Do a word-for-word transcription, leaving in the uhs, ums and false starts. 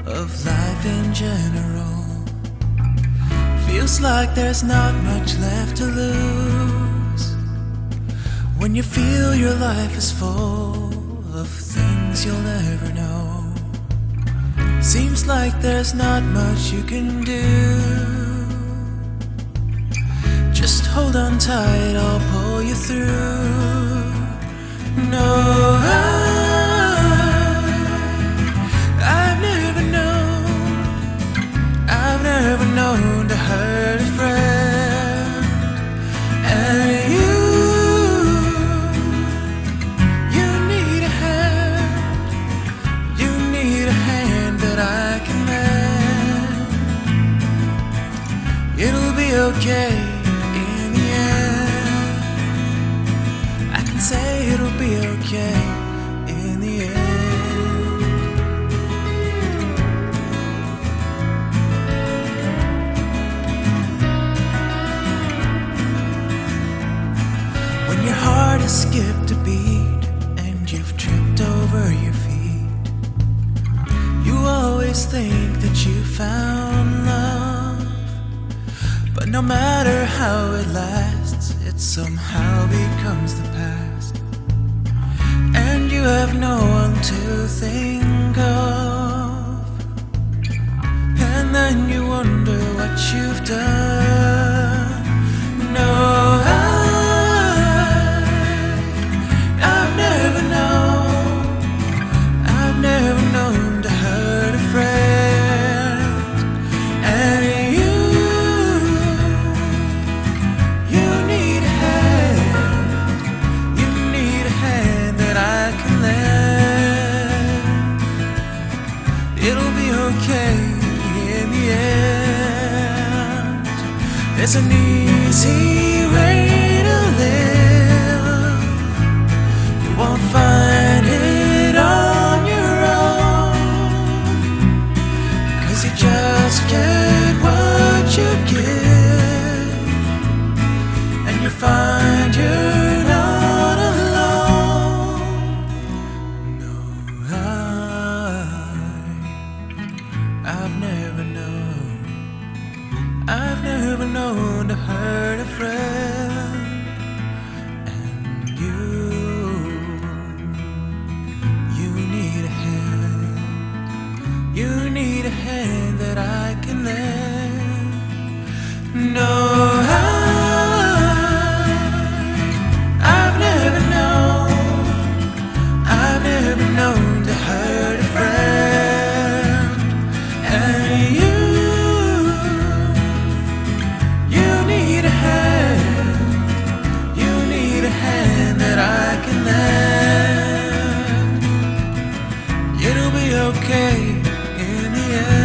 of life in general. Feels like there's not much left to lose when you feel your life is full of things you'll never know. Seems like there's not much you can do. Just hold on tight, I'll pull you through. No, I, I've never known, I've never known to hurt a friend. And you, you need a hand, you need a hand that I can lend. It'll be okay. Say it'll be okay in the end. When your heart has skipped a beat and you've tripped over your feet, you always think that you found love, but no matter how it lasts, it somehow becomes the past. And you have no one to think of, and then you wonder what you've done. No, I, I've never known, I've never known to hurt a friend. And you, you need a hand, you need a hand that I can lend. It'll be okay in the end. There's an easy way to live, you won't find it on your own, 'cause you just get what you give, and you find you're not alone. No, I, I've never known, I've never known to hurt a friend. And you, you need a hand, you need a hand that I can lend. No, I, I've never known, I've never known to hurt a friend. And you, you need a hand, you need a hand that I can lend. It'll be okay in the end.